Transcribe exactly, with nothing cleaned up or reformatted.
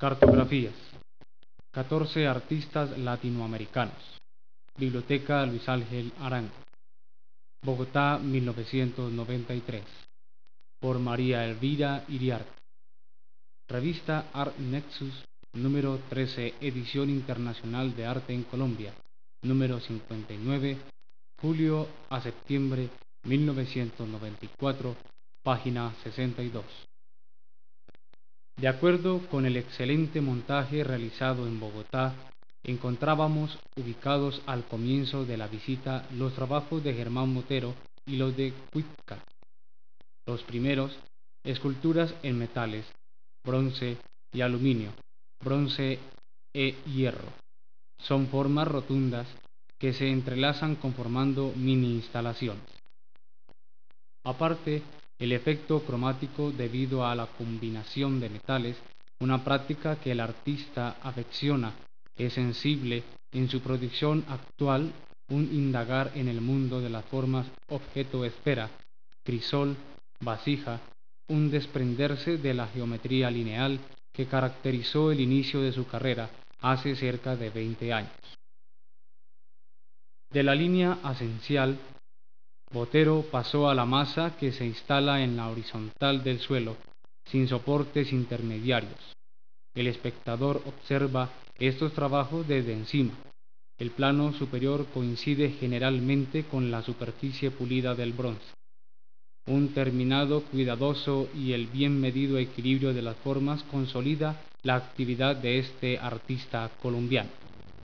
Cartografías. catorce artistas latinoamericanos. Biblioteca Luis Ángel Arango. Bogotá, mil novecientos noventa y tres. Por María Elvira Iriarte. Revista Art Nexus, número trece, edición internacional de arte en Colombia, número cincuenta y nueve, julio a septiembre mil novecientos noventa y cuatro, página sesenta y dos. De acuerdo con el excelente montaje realizado en Bogotá, encontrábamos ubicados al comienzo de la visita los trabajos de Germán Motero y los de Cuitca. Los primeros, esculturas en metales, bronce y aluminio, bronce e hierro. Son formas rotundas que se entrelazan conformando mini instalaciones. Aparte, el efecto cromático debido a la combinación de metales, una práctica que el artista afecciona, es sensible en su producción actual, un indagar en el mundo de las formas objeto-esfera, crisol, vasija, un desprenderse de la geometría lineal que caracterizó el inicio de su carrera hace cerca de veinte años. De la línea asencial, Motero pasó a la masa que se instala en la horizontal del suelo, sin soportes intermediarios. El espectador observa estos trabajos desde encima. El plano superior coincide generalmente con la superficie pulida del bronce. Un terminado cuidadoso y el bien medido equilibrio de las formas consolida la actividad de este artista colombiano.